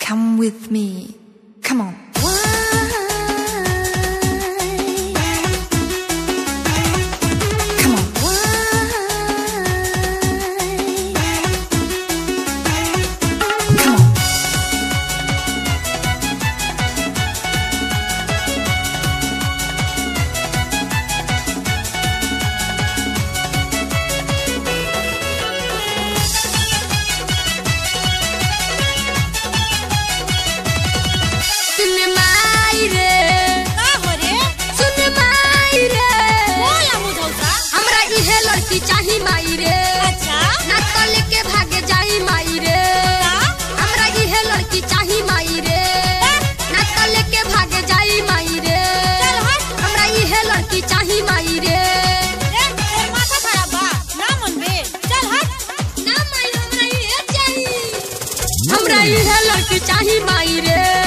Come with me. Come on. Come on. Come on. चाही माई रे अच्छा ना तो लेके भागे जाई माई रे हमरा इहे लड़की चाही माई रे ना तो लेके भागे जाई माई रे चल हट हमरा इहे लड़की चाही माई रे तोर माथा खराब बा ना मन बे चल हट ना माई हमरा इहे चाही हमरा इहे लड़की चाही माई रे